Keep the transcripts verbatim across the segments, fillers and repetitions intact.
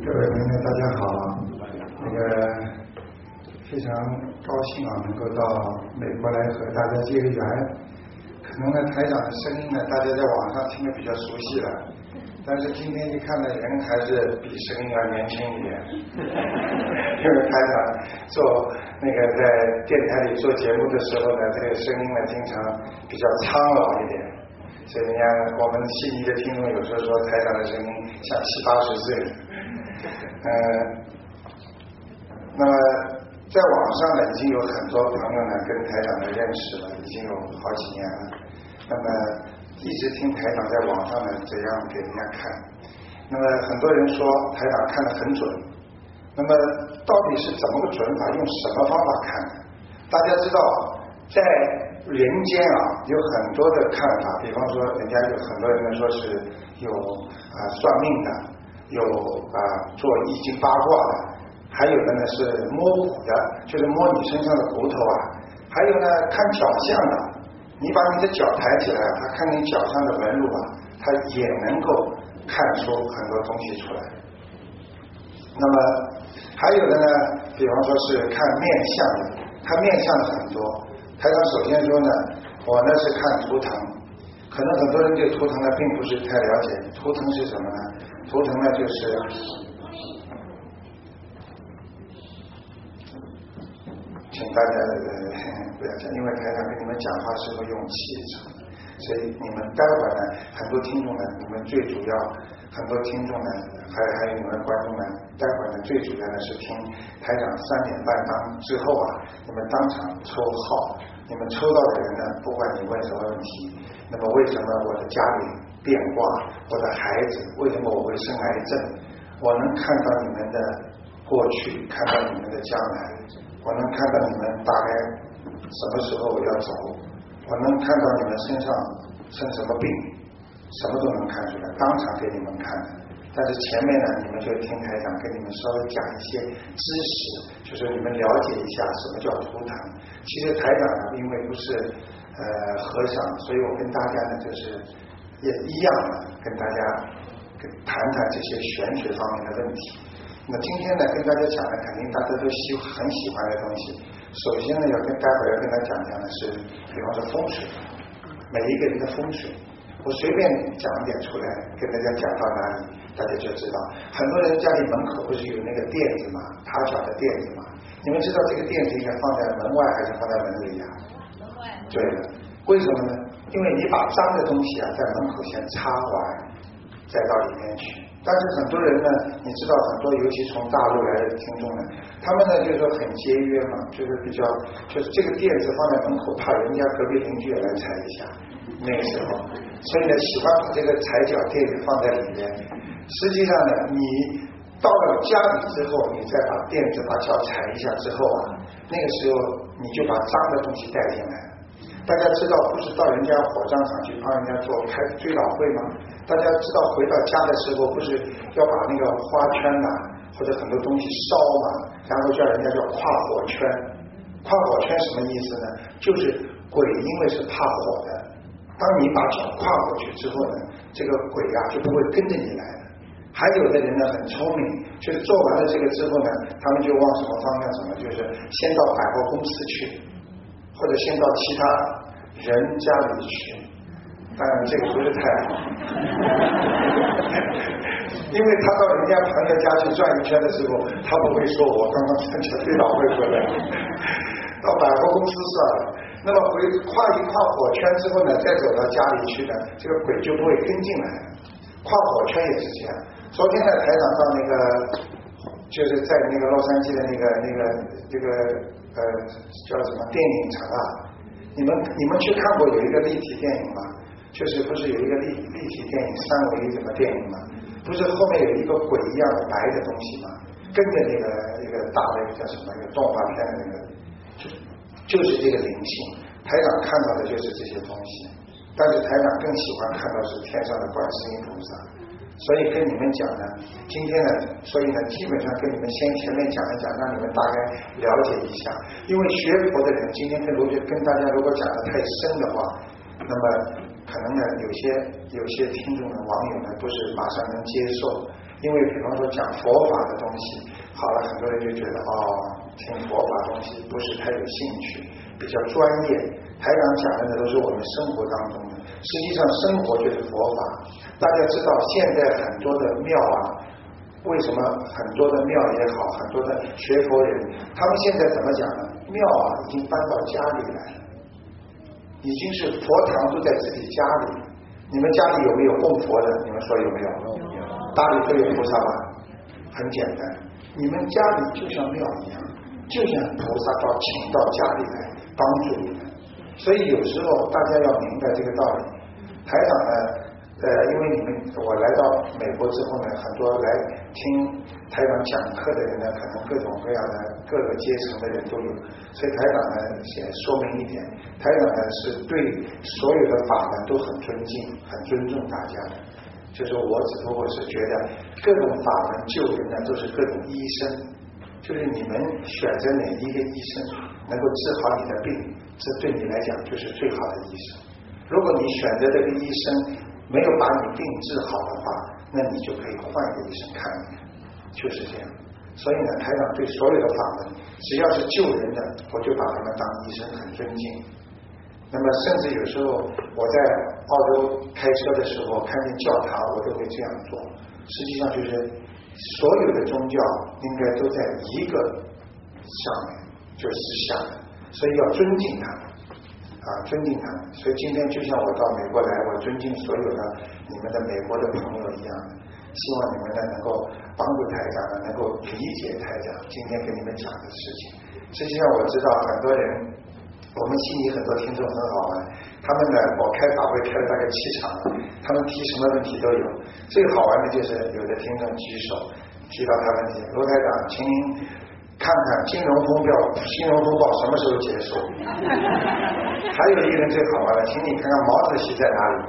各位朋友大家好，那个非常高兴啊，能够到美国来和大家结个缘。可能呢，台长的声音呢，大家在网上听得比较熟悉了，但是今天一看呢，人还是比声音要年轻一点。因为台长做那个在电台里做节目的时候呢，这个声音呢，经常比较苍老一点。所以人家我们悉尼的听众有时候说台长的声音像七八十岁。呃，那么在网上呢，已经有很多朋友呢跟台长的认识了，已经有好几年了。那么一直听台长在网上呢这样给人家看。那么很多人说台长看得很准。那么到底是怎么个准法？用什么方法看的？大家知道，在人间啊有很多的看法，比方说人家有很多人呢说是有啊、呃、算命的，有啊、呃、做易经八卦的，还有的呢是摸骨的，就是摸你身上的骨头啊，还有呢看脚相的，你把你的脚抬起来，他看你脚上的纹路啊，他也能够看出很多东西出来。那么还有的呢，比方说是看面相的，看面相的很多。台长首先说呢，我呢是看图腾，可能很多人对图腾呢并不是太了解。图腾是什么呢？图腾呢就是，请大家呃不要讲，因为台长跟你们讲话是会用气场，所以你们待会儿呢，很多听众呢，你们最主要，很多听众呢，还还有你们观众呢，待会儿呢最主要的是听台长三点半当之后啊，你们当场抽号，你们抽到的人呢，不管你问什么问题，那么为什么我的家里变卦，我的孩子为什么我会生癌症，我能看到你们的过去，看到你们的将来，我能看到你们大概什么时候我要走，我能看到你们身上生什么病，什么都能看出来，当场给你们看的。但是前面呢，你们就听台长跟你们稍微讲一些知识，就是你们了解一下什么叫图腾。其实台长呢，因为不是呃和尚，所以我跟大家呢就是也一样的跟大家跟谈谈这些玄学方面的问题。那今天呢跟大家讲的肯定大家都喜很喜欢的东西。首先呢要跟待会儿要跟他讲讲的是，比方说风水，每一个人的风水。我随便讲一点出来跟大家讲到哪里，大家就知道。很多人家里门口不是有那个垫子嘛，踏脚的垫子嘛，你们知道这个垫子应该放在门外还是放在门里呀？门外。对了，为什么呢？因为你把脏的东西啊在门口先擦完，再到里面去。但是很多人呢，你知道很多，尤其从大陆来的听众呢，他们呢就是说很节约嘛，就是比较，就是这个垫子放在门口，怕人家隔壁邻居也来踩一下，那个时候，所以呢喜欢把这个踩脚垫子放在里面。实际上呢，你到了家里之后，你再把垫子把脚踩一下之后啊，那个时候你就把脏的东西带进来。大家知道不是到人家火葬场去帮人家做开追悼会吗？大家知道回到家的时候不是要把那个花圈呐、啊、或者很多东西烧嘛，然后叫人家叫跨火圈。跨火圈什么意思呢？就是鬼因为是怕火的，当你把脚跨过去之后呢，这个鬼啊就不会跟着你来了。还有的人呢很聪明，就是做完了这个之后呢，他们就往什么方向走呢？就是先到百货公司去，或者先到其他人家里去。当然这个不是太好，因为他到人家朋友家去转一圈的时候，他不会说我刚刚参加追悼会回来，到百货公司算了。那么回跨一跨火圈之后呢，再走到家里去呢，这个鬼就不会跟进来了。跨火圈也是这样。昨天呢，台长到那个就是在那个洛杉矶的那个那个这个呃叫什么电影城啊，你们你们去看过有一个立体电影吗？就是不是有一个立立体电影三维什么电影吗？不是后面有一个鬼一样的白的东西吗？跟着那个那个大的叫什么一个动画片的那个，就就是这个灵性。台长看到的就是这些东西，但是台长更喜欢看到是天上的观世音菩萨。所以跟你们讲呢，今天呢，所以呢，基本上跟你们先前面讲一讲，让你们大概了解一下。因为学佛的人，今天跟如果跟大家如果讲的太深的话，那么可能呢，有些有些听众的网友呢，不是马上能接受， 因为比方说讲佛法的东西，好了，很多人就觉得哦，听佛法东西不是太有兴趣，比较专业。台长讲的都是我们生活当中的，实际上生活就是佛法。大家知道现在很多的庙啊，为什么很多的庙也好，很多的学佛人，他们现在怎么讲呢？庙啊已经搬到家里来了，已经是佛堂都在自己家里。你们家里有没有供佛的？你们说有没有？家里都有菩萨吧？很简单，你们家里就像庙一样，就像菩萨到请到家里来帮助你们。所以有时候大家要明白这个道理。台长呢，呃，因为你们我来到美国之后呢，很多来听台长讲课的人呢，可能各种各样的各个阶层的人都有，所以台长呢先说明一点，台长呢是对所有的法门都很尊敬、很尊重大家的。就是我只不过是觉得各种法门救人呢都是各种医生，就是你们选择哪一个医生能够治好你的病，这对你来讲就是最好的医生。如果你选择这个医生没有把你病治好的话，那你就可以换一个医生看你，就是这样。所以呢，台长对所有的法门，只要是救人的，我就把他们当医生，很尊敬。那么甚至有时候我在澳洲开车的时候看见教堂，我都会这样做。实际上就是所有的宗教应该都在一个上面，就是下的，所以要尊敬他们啊，尊敬他们。所以今天就像我到美国来，我尊敬所有的你们的美国的朋友一样的，希望你们呢能够帮助台长呢，能够理解台长今天给你们讲的事情。实际上我知道很多人，我们悉尼很多听众很好玩，他们呢，我开法会开了大概七场了，他们提什么问题都有。最好玩的就是有的听众举手提到他问题，罗台长，请您看看金融风暴，金融风暴什么时候结束？还有一个人最好玩了，请你看看毛主席在哪里？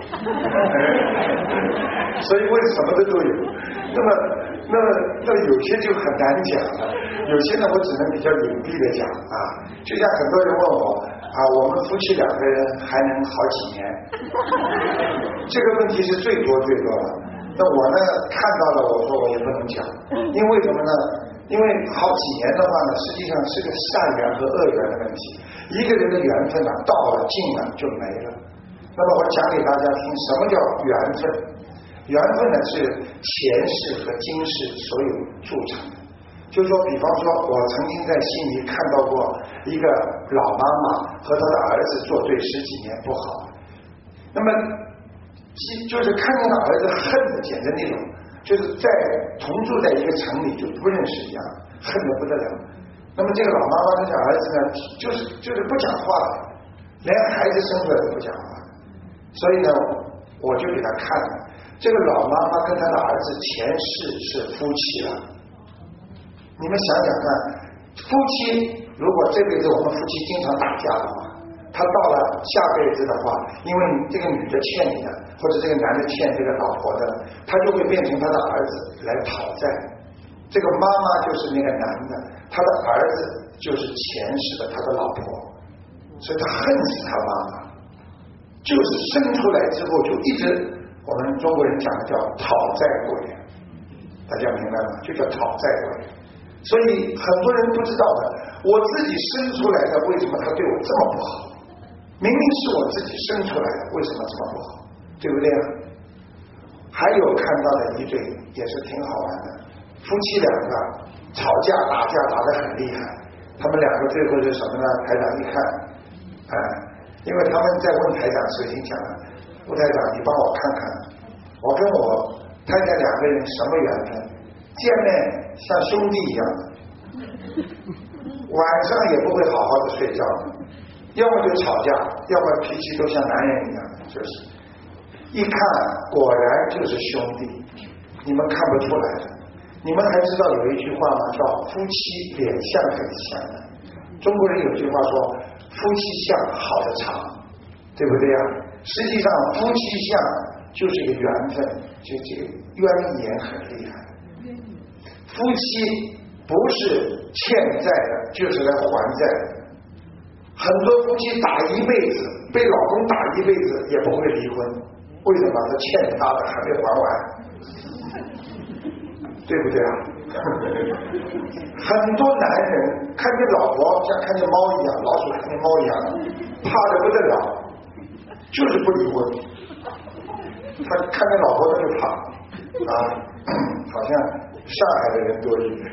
所以问什么的都有。那么，那么，那有些就很难讲了，有些呢我只能比较隐蔽的讲啊。就像很多人问我啊，我们夫妻两个人还能好几年？这个问题是最多最多的。那我呢看到了，我说我也不能讲，因为什么呢？因为好几年的话呢，实际上是个善缘和恶缘的问题。一个人的缘分呢，到了尽了就没了。那么我讲给大家听，什么叫缘分？缘分呢是前世和今世所有铸成的。就是说，比方说，我曾经在悉尼看到过一个老妈妈和她的儿子作对十几年不好，那么就是看见他儿子恨的简直那种，就是在同住在一个城里就不认识一样，恨得不得了。那么这个老妈妈跟这儿子呢，就是就是不讲话了，连孩子生出来都不讲话。所以呢，我就给他看了，这个老妈妈跟他的儿子前世是夫妻了。你们想想看，夫妻如果这辈子我们夫妻经常打架的话，他到了下辈子的话，因为这个女的欠你的，或者这个男的欠这个老婆的，他就会变成他的儿子来讨债。这个妈妈就是那个男的，他的儿子就是前世的他的老婆，所以他恨死他妈妈，就是生出来之后就一直，我们中国人讲的叫讨债鬼，大家明白吗？就叫讨债鬼。所以很多人不知道的，我自己生出来的，为什么他对我这么不好？明明是我自己生出来的，为什么这么不好？对不对啊？还有看到的一对也是挺好玩的，夫妻两个吵架打架打得很厉害，他们两个最后是什么呢？台长一看，哎，因为他们在问台长时已经讲了，吴台长你帮我看看，我跟我太太两个人什么缘分？见面像兄弟一样的，晚上也不会好好的睡觉，要么就吵架，要么脾气都像男人一样的，就是一看果然就是兄弟，你们看不出来的。你们还知道有一句话吗？叫夫妻脸相很像的。中国人有句话说夫妻相好的长，对不对呀？实际上夫妻相就是一个缘分，就这个渊源很厉害。夫妻不是欠债的，就是来还债的。很多夫妻打一辈子，被老公打一辈子也不会离婚，为什么？他欠他的还没还完。 对不对啊？很多男人看见老婆像看见猫一样，老鼠看见猫一样，怕得不得了，就是不离婚。他看见老婆他就怕啊，好像上海的人多一点。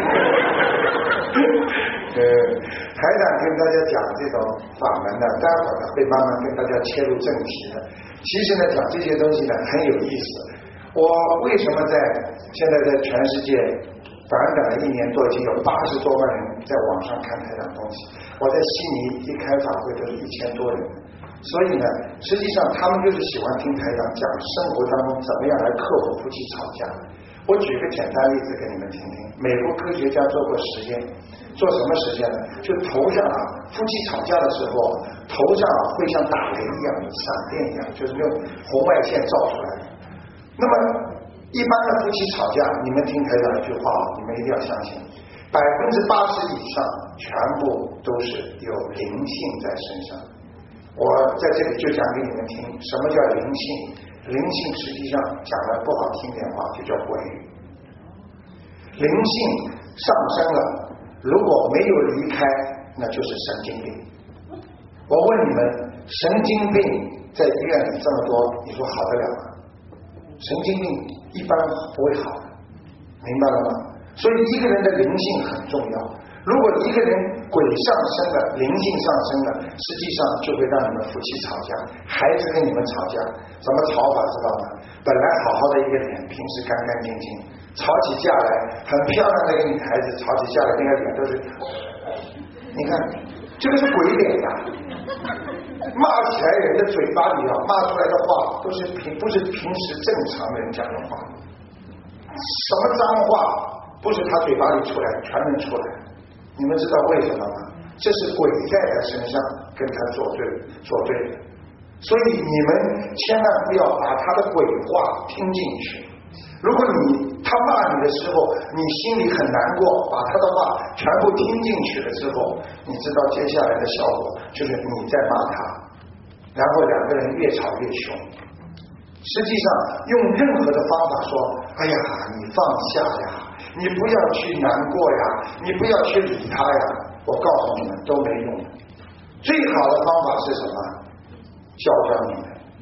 呃，台长跟大家讲这种法门呢，待会儿呢会慢慢跟大家切入正题的。其实呢，讲这些东西呢很有意思。我为什么在现在在全世界短短的一年多，已经有八十多万人在网上看台长东西？我在悉尼一开法会都是一千多人，所以呢，实际上他们就是喜欢听台长讲生活当中怎么样来克服夫妻吵架。我举个简单例子给你们听听。美国科学家做过实验，做什么实验呢？就头上啊，夫妻吵架的时候，头上啊会像打雷一样的闪电一样，就是用红外线照出来的。那么一般的夫妻吵架，你们听台长一句话，你们一定要相信，百分之八十以上全部都是有灵性在身上。我在这里就讲给你们听，什么叫灵性？灵性实际上讲的不好听点话，就叫鬼。灵性上升了，如果没有离开，那就是神经病。我问你们，神经病在医院里这么多，你说好得了吗？神经病一般不会好的，明白了吗？所以一个人的灵性很重要。如果一个人鬼上升了，灵性上升了，实际上就会让你们夫妻吵架，孩子跟你们吵架，怎么吵法知道吗？本来好好的一个脸，平时干干净净，吵起架来很漂亮的一个女孩子，吵起架来那个脸都是，你看这个是鬼脸呀、啊！骂起来人的嘴巴里啊，骂出来的话都是平不是平时正常人讲的话，什么脏话不是他嘴巴里出来，全能出来。你们知道为什么吗？这是鬼在他身上跟他作对作对的，所以你们千万不要把他的鬼话听进去。如果你他骂你的时候，你心里很难过，把他的话全部听进去了之后，你知道接下来的效果就是你在骂他，然后两个人越吵越凶。实际上用任何的方法说，哎呀，你放下呀，你不要去难过呀，你不要去理他呀，我告诉你们都没用。最好的方法是什么？教教你们。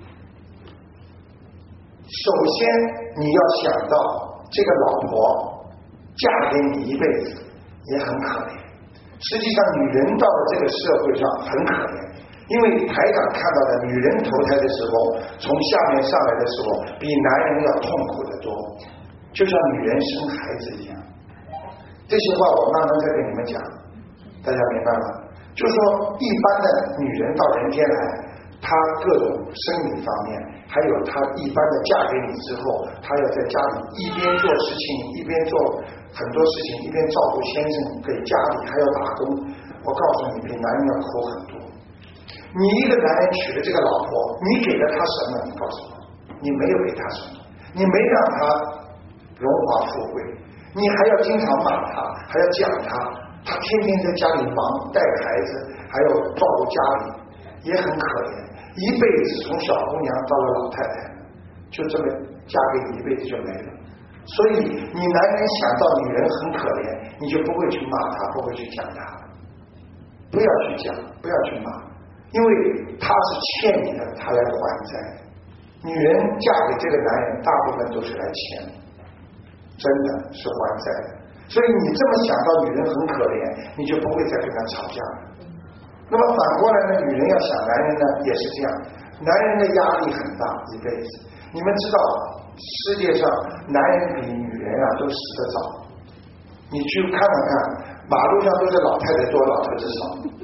首先你要想到这个老婆嫁给你一辈子也很可怜。实际上女人到了这个社会上很可怜，因为台长看到的女人投胎的时候，从下面上来的时候比男人要痛苦得多，就像女人生孩子一样。这些话我慢慢再跟你们讲，大家明白吗？就是说一般的女人到人间来，她各种生理方面，还有她一般的嫁给你之后，她要在家里一边做事情，一边做很多事情，一边照顾先生，给家里还要打工。我告诉你，比男人要苦很多。你一个男人娶了这个老婆，你给了他什么？你告诉我，你没有给他什么，你没让他荣华富贵，你还要经常骂他，还要讲他，他天天在家里忙带孩子，还有照顾家里，也很可怜。一辈子从小姑娘到了老太太，就这么嫁给你一辈子就没了。所以你男人想到女人很可怜，你就不会去骂他，不会去讲他，不要去讲，不要去骂，因为他是欠你的，他来还债。女人嫁给这个男人，大部分都是来欠的，真的是还债的。所以你这么想到女人很可怜，你就不会再跟她吵架了。那么反过来呢，女人要想男人呢，也是这样，男人的压力很大，一辈子。你们知道世界上男人比女人啊都死得早，你去看看看，马路上都是老太太多，老头子少，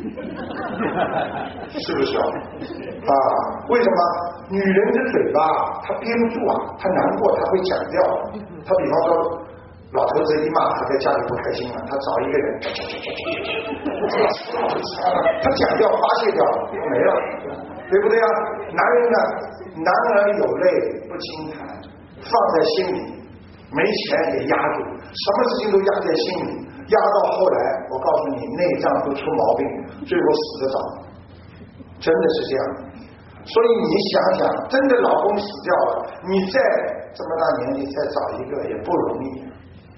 是不是啊？啊，为什么？女人的嘴巴她憋不住啊，她难过她会讲掉。她比方说老头子一骂，他在家里不开心了，他找一个人，他讲掉发泄掉了，没了，对不对啊？男人呢，男儿有泪不轻弹，放在心里，没钱也压住，什么事情都压在心里，压到后来，我告诉你，内脏都出毛病，最后死得早，真的是这样。所以你想想，真的老公死掉了，你再这么大年纪再找一个也不容易。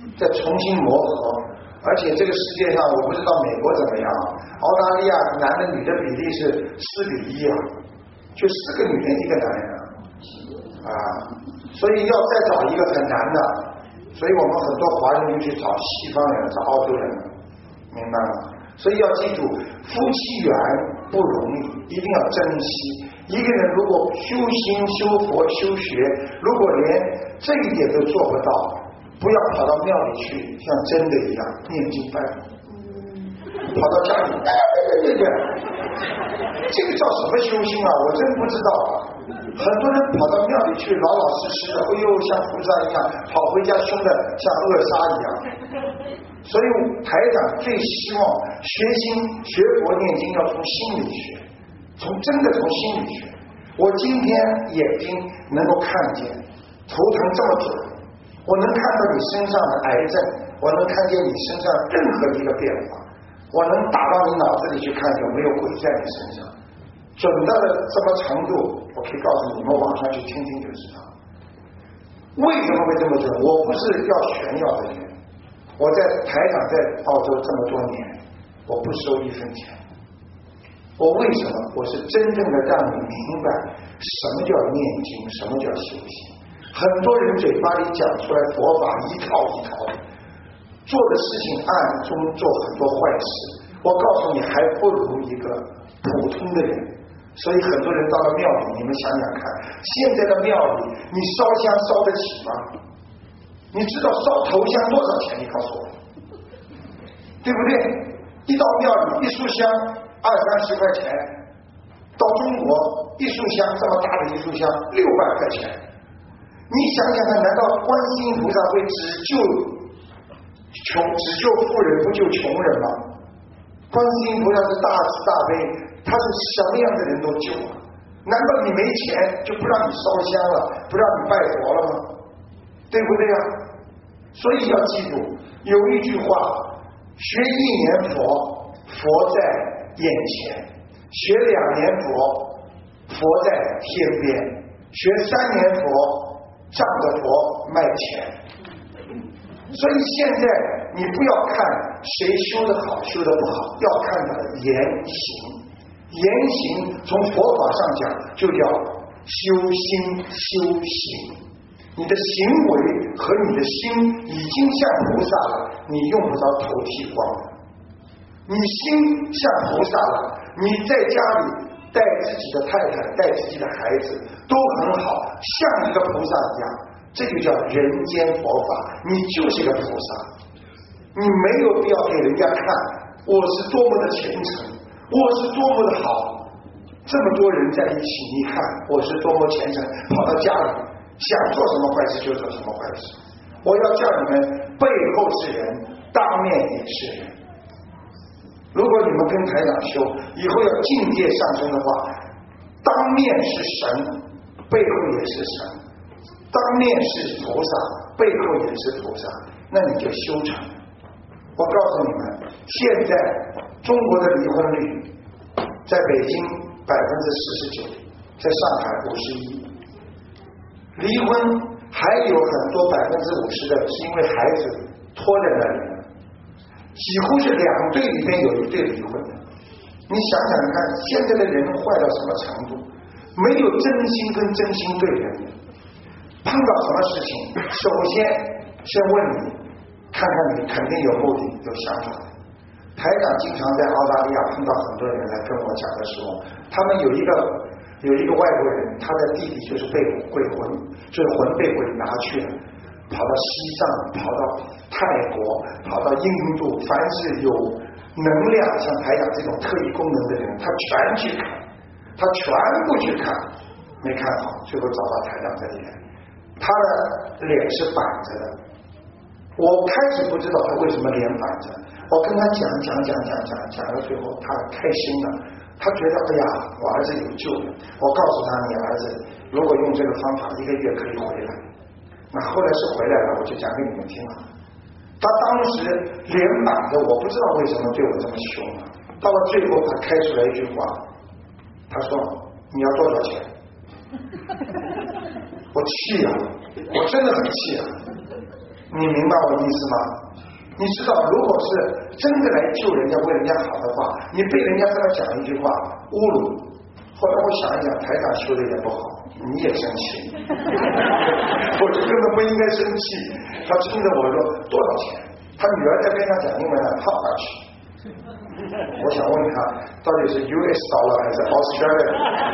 再重新磨合。而且这个世界上，我不知道美国怎么样，澳大利亚男的女的比例是四比一啊，就四个女人一个男人啊，所以要再找一个很难的，所以我们很多华人就去找西方人，找澳洲人，明白吗？所以要记住，夫妻缘不容易，一定要珍惜。一个人如果修心、修佛、修学，如果连这一点都做不到，不要跑到庙里去，像真的一样念经拜佛，跑到家里，哎对对对，这个叫什么修心啊？我真不知道啊。很多人跑到庙里去，老老实实的，哎呦，像菩萨一样，跑回家凶的像恶杀一样。所以台长最希望学心、学佛、念经要从心里学，从真的从心里学。我今天眼睛能够看见，头疼这么准，我能看到你身上的癌症，我能看见你身上任何一个变化，我能打到你脑子里去看有没有鬼在你身上，准到了什么程度，我可以告诉你们，网上去听听就知道。为什么会这么准？我不是要炫耀的人，我在台长在澳洲这么多年，我不收一分钱。我为什么？我是真正的让你明白什么叫念经，什么叫修行。很多人嘴巴里讲出来佛法一套一套的，做的事情暗中做很多坏事。我告诉你，还不如一个普通的人。所以很多人到了庙里，你们想想看，现在的庙里，你烧香烧得起吗？你知道烧头香多少钱？你告诉我，对不对？一到庙里，一束香二三十块钱，到中国一束香这么大的一束香六百块钱。你想想看，难道观世音菩萨会只救穷只救富人不救穷人吗？观世音菩萨是大慈大悲，他是什么样的人都救啊。难道你没钱就不让你烧香了，不让你拜佛了吗？对不对啊？所以要记住有一句话，学一年佛，佛在眼前；学两年佛，佛在天边；学三年佛，仗着佛卖钱。所以现在你不要看谁修得好修得不好，要看他的言行。言行从佛法上讲就叫修心修行。你的行为和你的心已经像菩萨了，你用不着头剃光了。你心像菩萨了，你在家里带自己的太太带自己的孩子都很好，像一个菩萨一样，这就叫人间佛法。你就是一个菩萨，你没有必要给人家看我是多么的虔诚，我是多么的好，这么多人在一起，你看我是多么虔诚，跑到家里想做什么坏事就做什么坏事。我要叫你们背后是人，当面也是人。如果你们跟台长修，以后要境界上升的话，当面是神，背后也是神；当面是菩萨，背后也是菩萨，那你就修成。我告诉你们，现在中国的离婚率在北京百分之四十九，在上海五十一。离婚还有很多百分之五十的是因为孩子拖在那里了，几乎是两对里面有一对离婚的。你想想看，现在的人坏到什么程度？没有真心跟真心对人，碰到什么事情，首先先问你，看看你肯定有目的有想法的。台长经常在澳大利亚碰到很多人来跟我讲的时候，他们有一个有一个外国人，他的弟弟就是被鬼魂，就是魂被鬼拿去了，跑到西藏，跑到泰国，跑到印度，凡是有能量像台长这种特异功能的人，他全去看，他全部去看，没看好，最后找到台长这里来，他的脸是反着的。我开始不知道他为什么脸反着，我跟他讲讲讲讲讲讲到最后，他开心了，他觉得哎呀，我儿子有救了。我告诉他，你儿子如果用这个方法，一个月可以回来。那后来是回来了，我就讲给你们听了。他当时脸板着，我不知道为什么对我这么凶啊。到了最后，他开出来一句话，他说：“你要多少钱？”我气啊，我真的很气啊。 你明白我的意思吗？你知道，如果是真的来救人家、为人家好的话，你被人家这么讲一句话侮辱，后来我想一想，台长修的也不好，你也生气，我就根本不应该生气。他冲着我说多少钱？他女儿在边上讲英文呢，他哪去？我想问他，到底是 U S dollar 还是 Australia？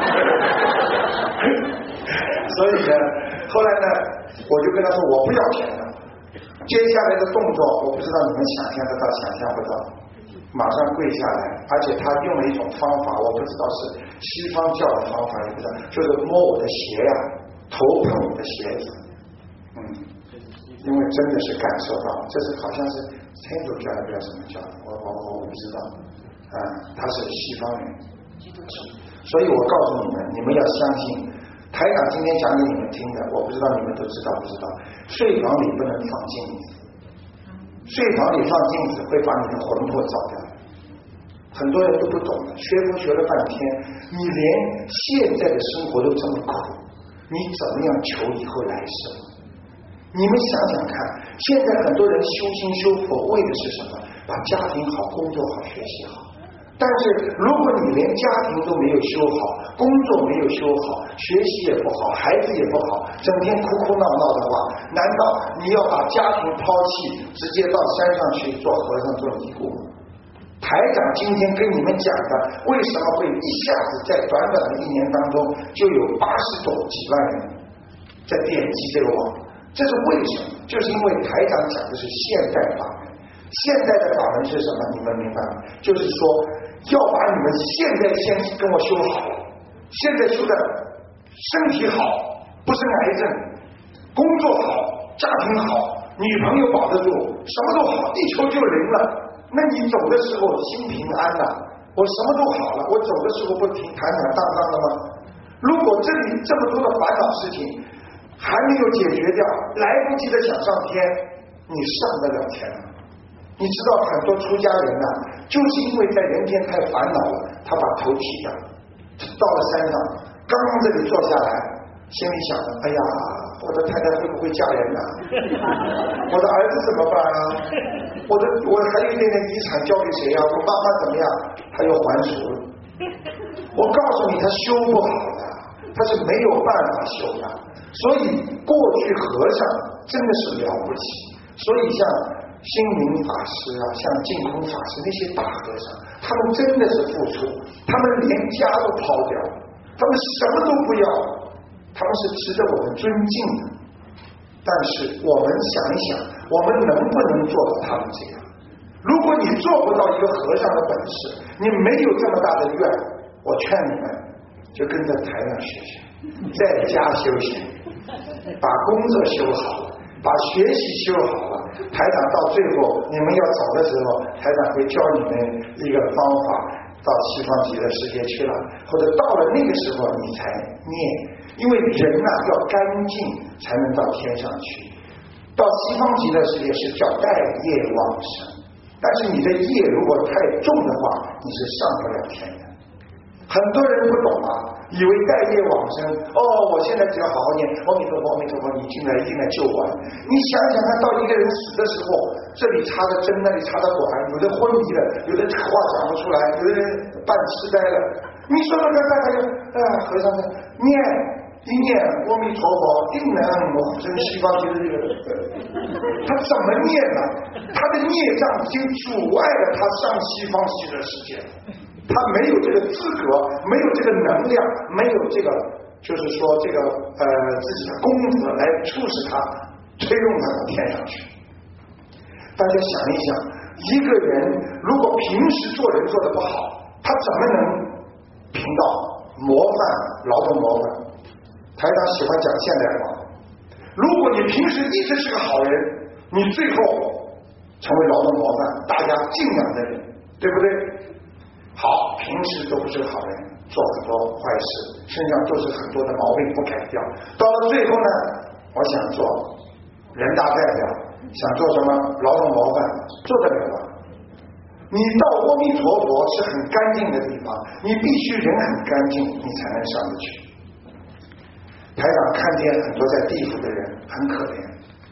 所以呢，后来呢，我就跟他说我不要钱了。接下来的动作，我不知道你们想象得到，想象不到。马上跪下来，而且他用了一种方法，我不知道是西方教的方法，也不知道，就是摸我的鞋呀、啊，头碰我的鞋子，嗯，因为真的是感受到，这是好像是天主教还不知道什么教的，我我我我不知道，啊、嗯，他是西方人，所以我告诉你们，你们要相信。台长今天讲给你们听的，我不知道你们都知道不知道。睡房里不能放镜子，睡房里放镜子会把你的魂魄照掉。很多人都不懂的，学佛学了半天，你连现在的生活都这么苦，你怎么样求以后来生？你们想想看，现在很多人修心修佛为的是什么？把家庭好，工作好，学习好。但是如果你连家庭都没有修好，工作没有修好，学习也不好，孩子也不好，整天哭哭闹闹的话，难道你要把家庭抛弃，直接到山上去做和尚做尼姑？台长今天跟你们讲的，为什么会一下子在短短的一年当中就有八十多几万人在点击这个网？这是为什么？就是因为台长讲的是现代法门。现代的法门是什么？你们明白吗？就是说要把你们现在先跟我修好，现在修的身体好，不是癌症，工作好，家庭好，女朋友保得住，什么都好，地球就灵了。那你走的时候心平安了，我什么都好了，我走的时候不挺坦坦荡荡的吗？如果这里这么多的烦恼事情还没有解决掉，来不及的想上天，你上得了天吗？你知道很多出家人呐、啊，就是因为在人间太烦恼了，他把头剃掉，到了山上，刚刚这里坐下来，心里想着，哎呀，我的太太会不会嫁人啊？我的儿子怎么办啊？我的我还有一点点遗产交给谁啊？我妈妈怎么样？他又还俗了。我告诉你，他修不好的，他是没有办法修的。所以过去和尚真的是了不起，所以像星云法师啊，像净空法师那些大和尚，他们真的是付出，他们连家都抛掉，他们什么都不要，他们是值得我们尊敬的。但是我们想一想，我们能不能做到他们这样？如果你做不到一个和尚的本事，你没有这么大的愿，我劝你们就跟着台长学学，在家修行，把工作修好了，把学习修好了，台长到最后你们要走的时候，台长会教你们一个方法，到西方极乐世界去了，或者到了那个时候你才念，因为人呐、啊、要干净才能到天上去。到西方极乐世界是叫带业往生，但是你的业如果太重的话，你是上不了天的。很多人不懂啊，以为带业往生，哦，我现在只要好好念，阿弥陀佛，阿弥陀佛，你进来一定来救我。你想想看，到一个人死的时候，这里插个针，那里插个管，有的昏迷了，有的话讲不出来，有的人半痴呆了。你说说看，大家啊，和尚的念一念阿弥陀佛，定能往生西方极乐世界。他怎么念呢？他的孽障已经阻碍了他上西方极乐世界。他没有这个资格，没有这个能量，没有这个就是说这个呃自己的功德来促使他推动他到天上去。大家想一想，一个人如果平时做人做得不好，他怎么能评到模范劳动模范？台长喜欢讲现代化，如果你平时一直是个好人，你最后成为劳动模范，大家敬仰的人，对不对？好，平时都不是好人，做很多坏事，身上都是很多的毛病不改掉，到了最后呢，我想做人大代表，想做什么劳动模范，做得了吗？你到阿弥陀佛是很干净的地方，你必须人很干净，你才能上得去。台长看见很多在地府的人很可怜，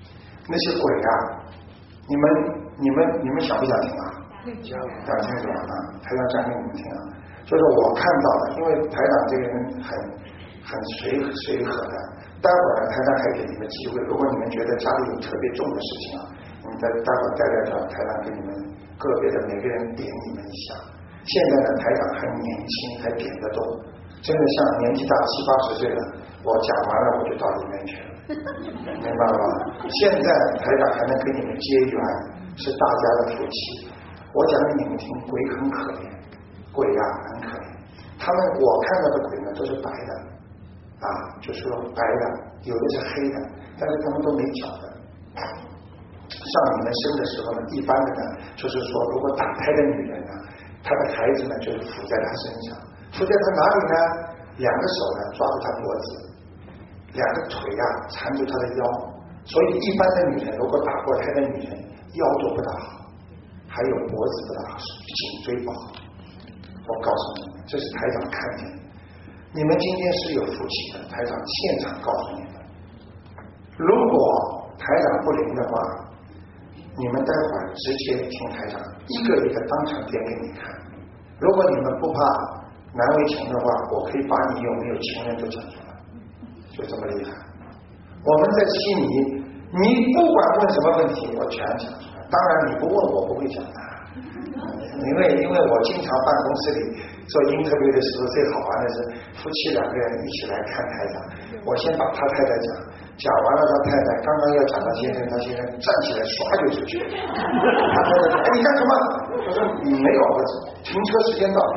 那些鬼啊，你们你们你们想不想听啊？讲清楚啊！台长讲给你们听啊，就是我看到的，因为台长这个人很很随随和的。待会儿台长还给你们机会，如果你们觉得家里有特别重的事情啊，你们待待会儿待在这儿，台长给你们个别的每个人点你们一下。现在的台长还年轻，还点得动，真的像年纪大七八十岁了，我讲完了我就到里面去了，明白了吧？现在台长还能跟你们结缘，是大家的福气。我讲给你们听，鬼很可怜，鬼啊很可怜。他们我看到的鬼呢都是白的啊，就是说白的，有的是黑的，但是他们都没脚的。上你们生的时候呢，一般的呢，就是说如果打胎的女人呢，她的孩子呢就是伏在她身上，伏在她哪里呢？两个手呢抓住她脖子，两个腿啊缠住她的腰。所以一般的女人，如果打过胎的女人，腰都不大好，还有脖子不大好，颈椎不好。我告诉你们，这是台长看见的。你们今天是有福气的，台长现场告诉你们。如果台长不灵的话，你们待会儿直接听台长一个一个当场点给你看。如果你们不怕难为情的话，我可以把你有没有情人都讲出来，就这么厉害。我们在悉尼，你不管问什么问题，我全讲出来。当然你不问我不会讲的，因为因为我经常办公室里做interview的时候，最好玩的是夫妻两个人一起来看台长。我先把他太太讲，讲完了他太太刚刚要讲到先生，他先生站起来唰就出去了。他太太说：“哎，你干什么？”我说：“你没有，我停车时间到了。”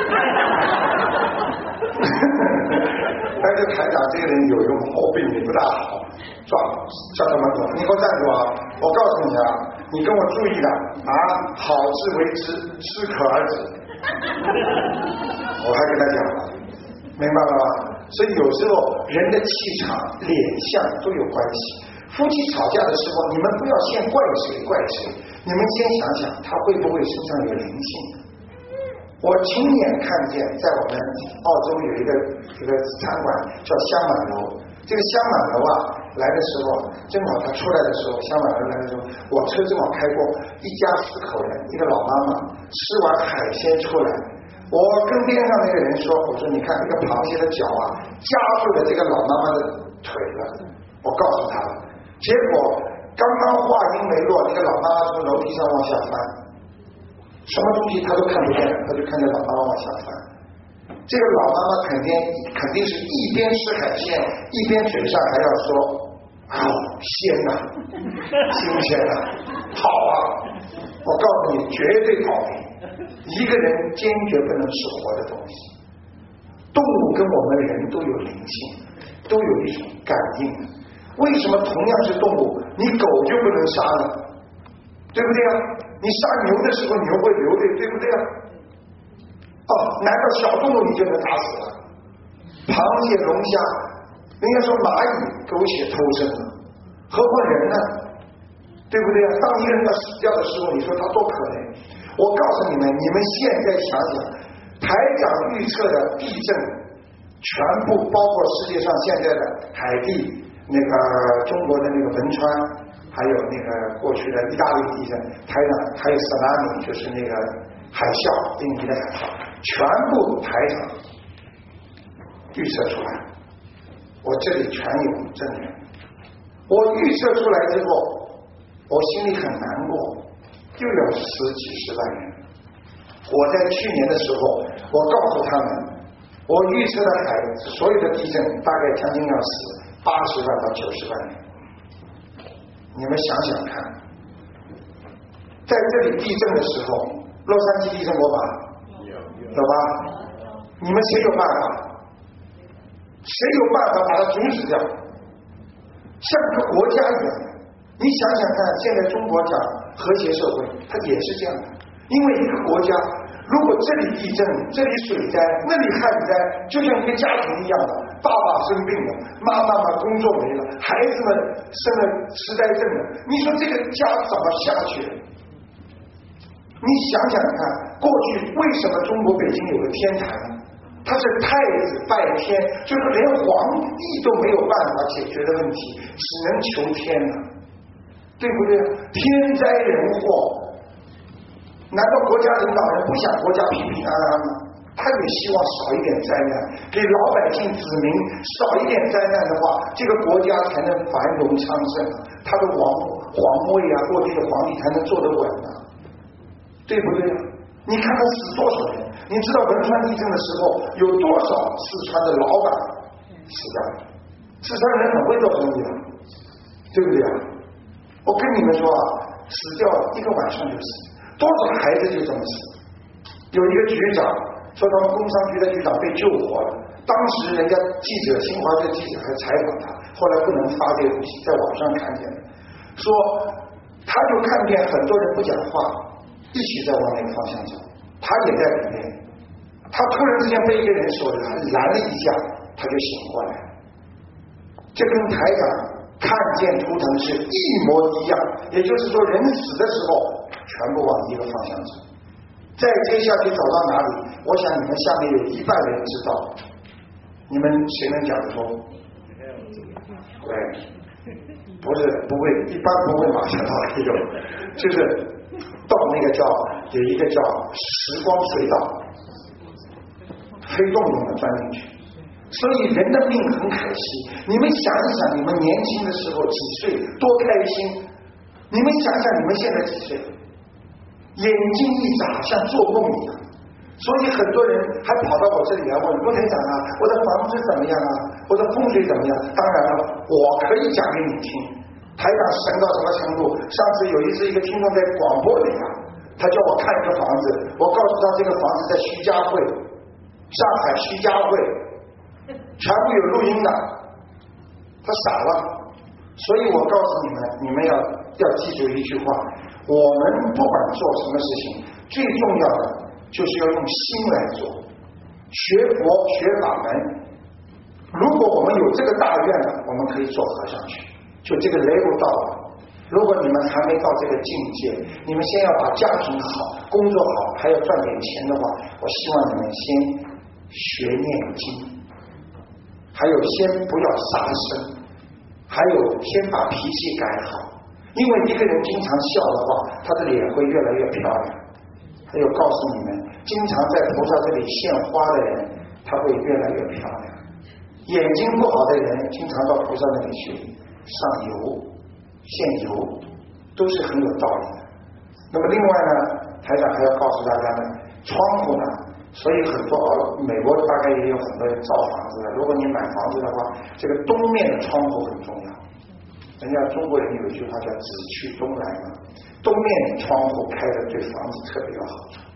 但是台长这个人有一个毛病，也不大好，抓叫他们走，你给我站住啊！我告诉你啊，你跟我注意的啊，好自为之，适可而止。我还跟他讲了，明白了吧？所以有时候人的气场、脸相都有关系。夫妻吵架的时候，你们不要先怪谁怪谁，你们先想想他会不会身上有灵性。我亲眼看见，在我们澳洲有一个一个餐馆叫香满楼，这个香满楼啊，来的时候正好他出来的时候，香满楼来的时候，我车正好开过，一家四口人，一个老妈妈吃完海鲜出来，我跟边上那个人说，我说你看这个螃蟹的脚啊，夹住了这个老妈妈的腿了，我告诉他了，结果刚刚话音没落，那个老妈妈从楼梯上往下翻。什么东西他都看不见，他就看见老妈妈往下翻。这个老妈妈肯定肯定是一边吃海鲜，一边嘴上还要说：“啊，鲜呐、啊，新鲜呐、啊，好啊！”我告诉你，绝对倒霉。一个人坚决不能吃活的东西。动物跟我们人都有灵性，都有一种感应的。为什么同样是动物，你狗就不能杀呢？对不对啊？你杀牛的时候牛会流泪，对不对啊？哦，难道小动物你就能打死了？螃蟹、龙虾，人家说蚂蚁苟且偷生了，何况人呢？对不对啊？当一个人要死掉的时候，你说他多可怜？我告诉你们，你们现在想想，台长预测的地震，全部包括世界上现在的海地，那个中国的那个汶川。还有那个过去的意大利地震，台长还有 tsunami， 就是那个海啸，印尼的海啸，全部台长预测出来，我这里全有证据。我预测出来之后，我心里很难过，又要十几十万人。我在去年的时候，我告诉他们，我预测的海所有的地震大概将近要死八十万到九十万人。你们想想看，在这里地震的时候，洛杉矶地震过吧？有吧？你们谁有办法？谁有办法把它阻止掉？像个国家一样，你想想看，现在中国讲和谐社会，它也是这样的。因为一个国家，如果这里地震，这里水灾，那里旱灾，就像一个家庭一样的，爸爸生病了，妈妈嘛工作没了，孩子们生了痴呆症了，你说这个家怎么下去？你想想看，过去为什么中国北京有个天坛？他是太子拜天，就是连皇帝都没有办法解决的问题，只能求天了。 对不对？天灾人祸，难道国家领导人不想国家平平安安吗？他也希望少一点灾难，给老百姓子民少一点灾难的话，这个国家才能繁荣昌盛，他的王皇位啊，各地的皇帝才能坐得稳啊，对不对？你看他死多少人？你知道汶川地震的时候有多少四川的老板死掉了？四川人很会做生意的，对不对啊？我跟你们说啊，死掉一个晚上就死，多少孩子就这么死。有一个局长说他们工商局的局长被救活了，当时人家记者新华社记者还采访他，后来不能发这个东西，在网上看见了，说他就看见很多人不讲话，一起在往那个方向走，他也在里面，他突然之间被一个人手拦了一下，他就醒过来，这跟台长看见图腾是一模一样，也就是说人死的时候全部往一个方向走。再接下去走到哪里，我想你们下面有一半人知道，你们谁能讲得出？对，不是不会，一般不会马上到这种，就是到那个叫有一个叫时光隧道，黑洞洞的钻进去。所以人的命很可惜，你们想一想，你们年轻的时候几岁多开心，你们想想你们现在几岁，眼睛一眨像做梦一样。所以很多人还跑到我这里来问卢台长啊，我的房子怎么样啊，我的风水怎么样？当然了，我可以讲给你听，台长神到什么程度？上次有一次一个听众在广播里啊，他叫我看一个房子，我告诉他这个房子在徐家汇，上海徐家汇，全部有录音的，他傻了。所以我告诉你们，你们要要记住一句话，我们不管做什么事情，最重要的就是要用心来做。学佛学法门，如果我们有这个大愿了，我们可以做和尚去，就这个 level 到了。如果你们还没到这个境界，你们先要把家庭好，工作好，还要赚点钱的话，我希望你们先学念经，还有先不要杀生，还有先把脾气改好，因为一个人经常笑的话，他的脸会越来越漂亮。还有告诉你们，经常在菩萨这里献花的人，他会越来越漂亮。眼睛不好的人，经常到菩萨那里去上油、献油，都是很有道理的。那么另外呢，台长还要告诉大家呢，窗户呢，所以很多美国大概也有很多人造房子的，如果你买房子的话，这个东面的窗户很重要。人家中国人有一句话叫“紫去东来”嘛，东面窗户开的对房子特别有好处。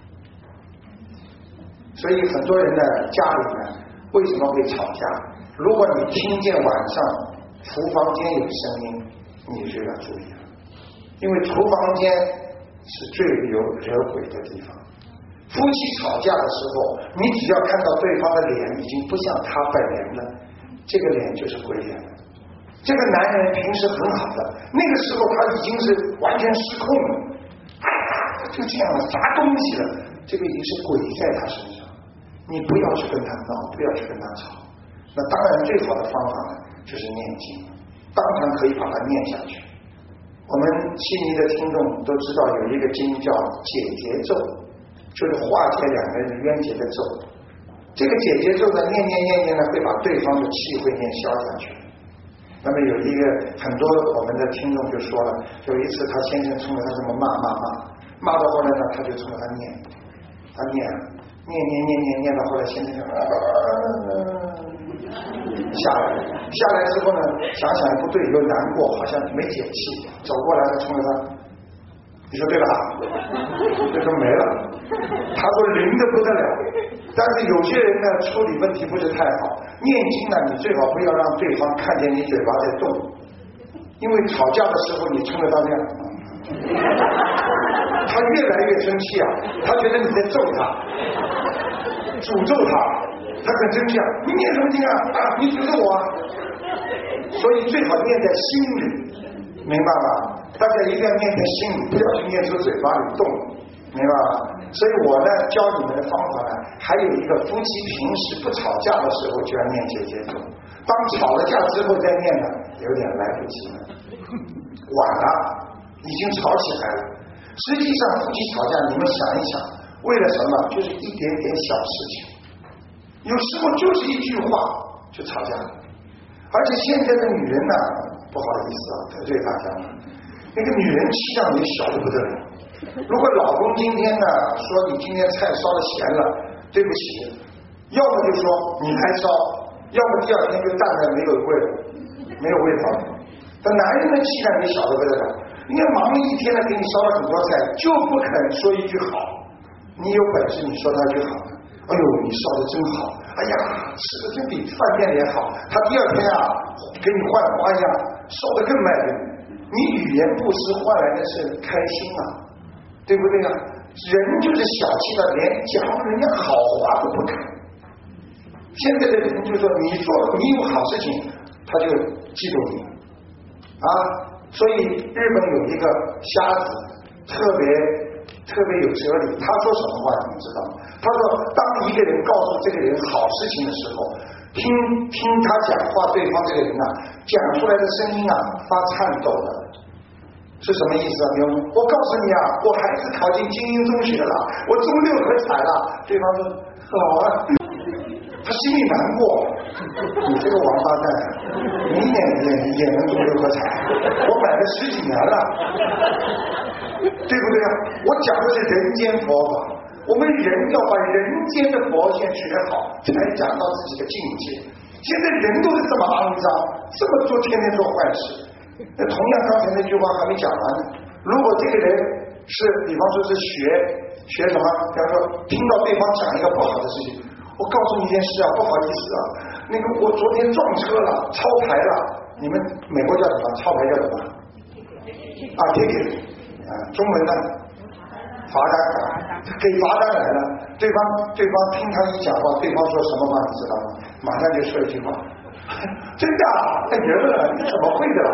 所以很多人呢，家里呢为什么会吵架？如果你听见晚上厨房间有声音，你就要注意了，因为厨房间是最有惹鬼的地方。夫妻吵架的时候，你只要看到对方的脸已经不像他本人了，这个脸就是鬼脸了。这个男人平时很好的，那个时候他已经是完全失控了，啊，就这样了，啥东西了，这个已经是鬼在他身上。你不要去跟他闹，不要去跟他吵。那当然最好的方法呢，就是念经，当场可以把它念下去。我们悉尼的听众都知道有一个经叫解结咒，就是化解两个人冤结的咒。这个解结咒呢，念念念念呢，会把对方的气会念消下去。那么有一个很多我们的听众就说了，有一次他先生冲着他这么骂骂骂，骂到后来呢，他就冲着他念，他念念念念念念到后来，先生就、呃、下来，下来之后呢，想想也不对，又难过，好像没解气，走过来他冲着他，你说对吧？这就没了。他说灵的不得了。但是有些人呢，处理问题不是太好，念经呢，你最好不要让对方看见你嘴巴在动，因为吵架的时候你冲着他这样，他越来越生气啊，他觉得你在揍他，诅咒他，他很生气啊，你念什么经啊？啊，你诅咒我啊！所以最好念在心里，明白吧？大家一定要念在心里，不要去念出嘴巴里动，明白吧？所以我呢教你们的方法呢，还有一个夫妻平时不吵架的时候就要念解结咒，当吵了架之后再念呢，有点来不及了，晚了。 经吵起来了。实际上夫妻吵架，你们想一想，为了什么？就是一点点小事情，有时候就是一句话就吵架了。而且现在的女人呢，不好意思啊，得罪大家了，那个女人气量也小得不得了。如果老公今天呢说你今天菜烧的咸了，对不起，要么就说你还烧，要么第二天就蛋蛋没有味了，没有味道。但男人的气量也小得不得了，因为忙了一天了，给你烧了很多菜，就不肯说一句好。你有本事你说他一句好，哎呦你烧的真好，哎呀吃的真比饭店里好，他第二天啊给你换花样，烧的更卖力。你语言不失换来的是开心啊，对不对啊？人就是小气的，连讲人家好话都不敢。现在的人就说你做你有好事情，他就记住你啊。所以日本有一个瞎子特别特别有哲理，他说什么话你们知道吗？他说当一个人告诉这个人好事情的时候，听听他讲话，对方这个人啊讲出来的声音啊发颤抖的，是什么意思啊？比如说我告诉你啊，我孩子考进精英中学了，我中六合彩了。对方说好啊，他心里难过，你这个王八蛋，你也也也能中六合彩，我买了十几年了，对不对啊？我讲的是人间佛法，我们人要把人间的佛先学好，才讲到自己的境界。现在人都是这么肮脏，这么做天天做坏事。那同样刚才那句话还没讲完呢。如果这个人是比方说是学学什么，比方说听到对方讲一个不好的事情，我告诉你一件事啊，不好意思啊，那个我昨天撞车了，超牌了。你们美国叫什么？超牌叫什么？啊 ticket 啊，中文呢？罚单啊，给罚单来了。对方对方听他一讲话，对方说什么话你知道吗？马上就说一句话，真的太绝了，你怎么会的？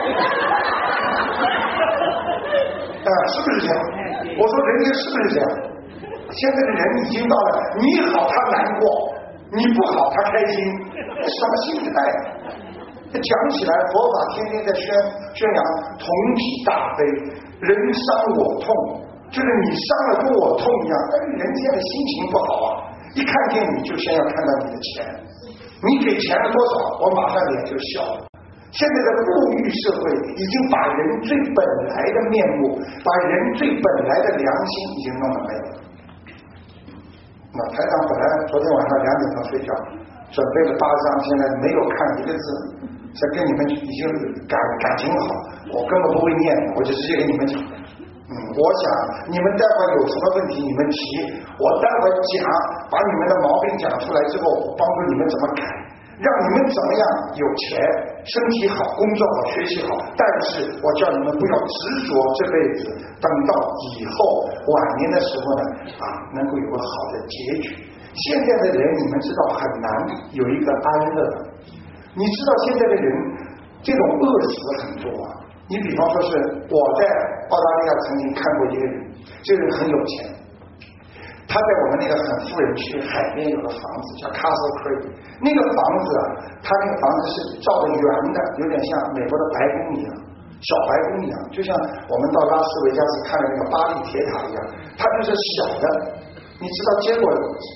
啊，是不是这样？我说人家是不是这样？现在的人已经到了，你好他难过，你不好他开心，什么心态？讲起来，佛法天天在宣宣扬同体大悲，人伤我痛，就是你伤了跟我痛一样。但是人现在心情不好啊，一看见你就先要看到你的钱，你给钱了多少，我马上脸就笑了。现在的富裕社会已经把人最本来的面目，把人最本来的良心已经弄了没有。那台长本来昨天晚上两点钟睡觉，准备了八章，现在没有看一个字，这跟你们已经感感情好，我根本不会念，我就直接给你们讲。嗯，我想你们待会有什么问题你们提，我待会讲，把你们的毛病讲出来之后，我帮助你们怎么改，让你们怎么样有钱，身体好，工作好，学习好。但是我叫你们不要执着这辈子，等到以后晚年的时候呢，啊，能够有个好的结局。现在的人你们知道很难有一个安乐，你知道现在的人这种饿死很多啊。你比方说是我在澳大利亚曾经看过一个人，这个人很有钱，他在我们那个很富人区海边有个房子叫 Castle Creek， 那个房子啊，他那个房子是照的圆的，有点像美国的白宫一样，小白宫一样，就像我们到拉斯维加斯看的那个巴黎铁塔一样，它就是小的。你知道结果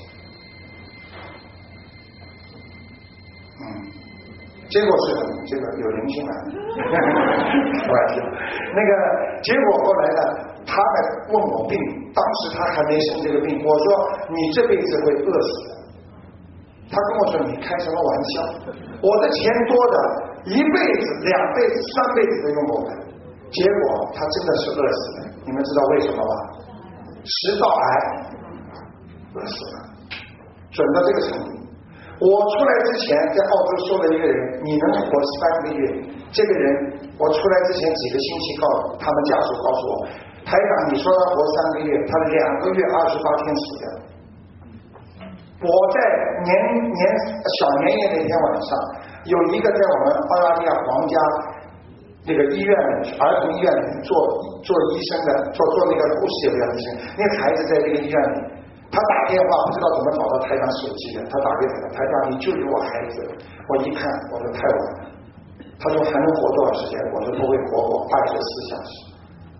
结果是什么？这个有灵性了，开玩笑。那个结果后来呢，他还问我病，当时他还没生这个病，我说你这辈子会饿死的。他跟我说你开什么玩笑？我的钱多的，一辈子、两辈子、三辈子都用不完。结果他真的是饿死的，你们知道为什么吗？食道癌，饿死了，准到这个程度。我出来之前在澳洲说了一个人，你能活三个月。这个人我出来之前几个星期告诉他们家属告诉我，台长你说他活三个月，他两个月二十八天死的。我在年年小年夜那天晚上，有一个在我们澳大利亚皇家那个医院儿童医院里做做医生的，做做那个护士也不叫医生，那个孩子在这个医院里。他打电话不知道怎么找到台长手机的，他打给他，台长你救救我孩子。我一看，我说太晚了。他说还能活多少时间？我说不会活过二十四小时。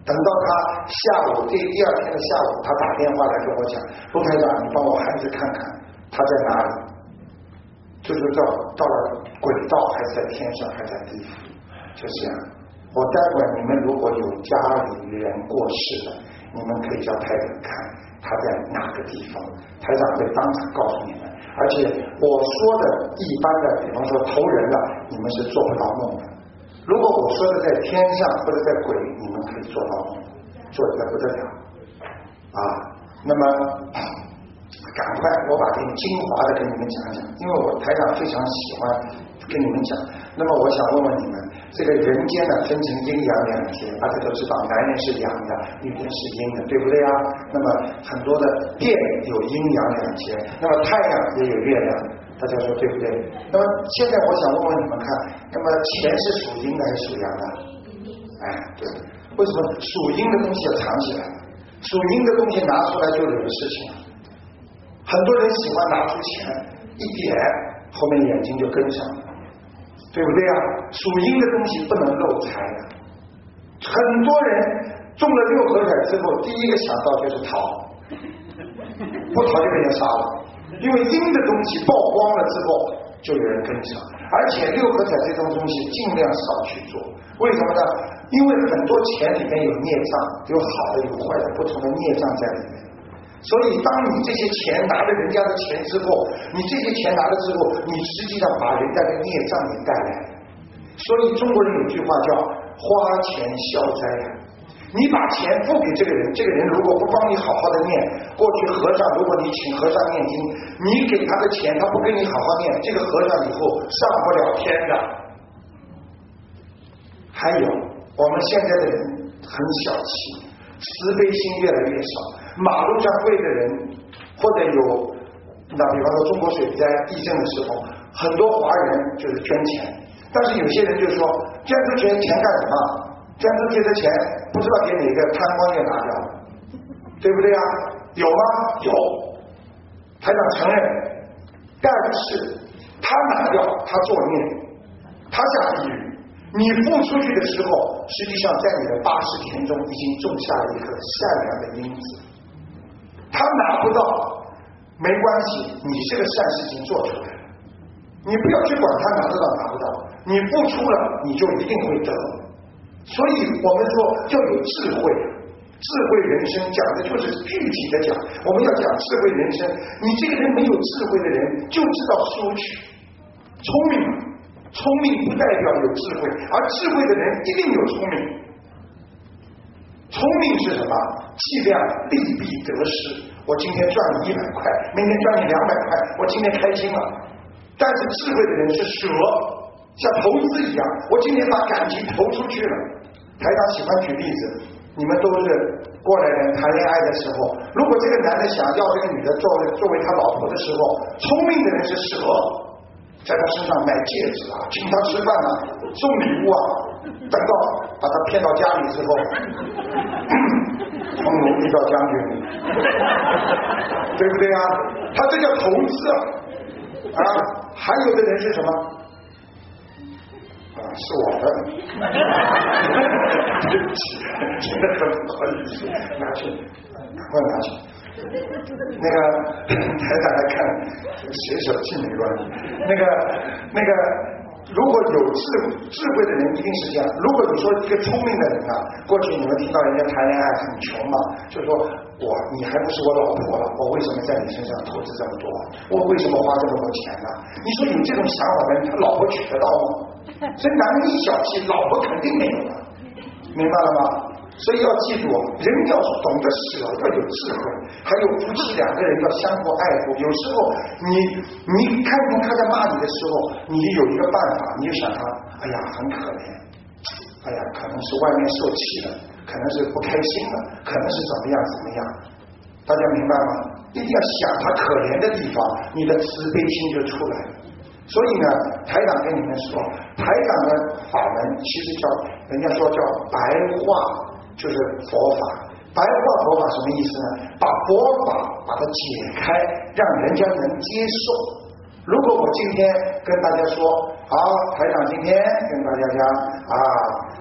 等到他下午第第二天的下午，他打电话来跟我讲，陆台长，你帮我孩子看看他在哪里，就是到到了轨道还是在天上还是在地府，就这样。我待会儿你们如果有家里人过世了，你们可以叫台长看他在哪个地方，台长会当场告诉你们。而且我说的一般的，比方说投人了，你们是做不到梦的。如果我说的在天上或者在鬼，你们可以做到梦，做得不得了啊。那么赶快我把这个精华的跟你们讲讲，因为我台长非常喜欢跟你们讲。那么我想问问你们，这个人间呢分成阴阳两界，大家都知道，男人是阳的，女人是阴的，对不对啊？那么很多的电有阴阳两界，那么太阳也有月亮，大家说对不对？那么现在我想问问你们看，那么钱是属阴的还是属阳的？哎，对，为什么属阴的东西要藏起来？属阴的东西拿出来就有的事情。很多人喜欢拿出钱一点，后面眼睛就跟上了，对不对啊？属阴的东西不能漏财的。很多人中了六合彩之后，第一个想到就是逃，不逃就被人杀了。因为阴的东西曝光了之后，就有人跟上。而且六合彩这种东西尽量少去做，为什么呢？因为很多钱里面有孽障，有好的有坏的，不同的孽障在里面。所以当你这些钱拿了人家的钱之后，你这些钱拿了之后，你实际上把人家的孽障给带来。所以中国人有句话叫花钱消灾啊。你把钱付给这个人，这个人如果不帮你好好的念，过去和尚如果你请和尚念经，你给他的钱他不跟你好好念，这个和尚以后上不了天的。还有我们现在的人很小气，慈悲心越来越少，马路上跪的人，或者有那比方说中国水灾地震的时候，很多华人就是捐钱，但是有些人就说捐出去钱干什么？捐出去的钱不知道给哪个贪官给拿掉了，对不对啊？有吗？有，台长承认，但是他拿掉，他作孽，他下地狱。你付出去的时候，实际上在你的八十田中已经种下了一颗善良的因子。他拿不到没关系，你这个善事情做出来了，你不要去管他拿得到拿不到，你付出了你就一定会得。所以我们说要有智慧，智慧人生讲的就是具体的讲，我们要讲智慧人生。你这个人没有智慧的人就知道索取，聪明，聪明不代表有智慧，而智慧的人一定有聪明。聪明是什么？计量利弊得失。我今天赚你一百块，明天赚你两百块，我今天开心了。但是智慧的人是蛇，像投资一样，我今天把感情投出去了。台长喜欢举例子，你们都是过来人，谈恋爱的时候，如果这个男的想要这个女的作为作为他老婆的时候，聪明的人是蛇，在他身上买戒指啊，请他吃饭啊，送礼物啊，等到把他骗到家里之后，从奴隶到将军，对不对啊？他这叫投资啊。还有的人是什么？啊，是我的，对不起，真的很不好意思，拿去，赶快拿去。那个台长来看，写手气没关系。那个那个，如果有智智慧的人一定是这样。如果你说一个聪明的人啊，过去你们听到人家谈恋爱很穷嘛，就说我你还不是我老婆了，我为什么在你身上投资这么多？我为什么花这么多钱呢？你说有这种想法的人，他老婆娶得到吗？所以男人一小气，老婆肯定没有了，明白了吗？所以要记住，人要懂得舍，要有智慧。还有夫妻两个人要相互爱护。有时候你你看见他在骂你的时候，你有一个办法，你就想他，哎呀很可怜，哎呀可能是外面受气了，可能是不开心了，可能是怎么样怎么样。大家明白吗？一定要想他可怜的地方，你的慈悲心就出来了。所以呢，台长跟你们说，台长的法门其实叫人家说叫白话，就是佛法。白话佛法什么意思呢？把佛法把它解开，让人家能接受。如果我今天跟大家说，好，台长今天跟大家讲啊，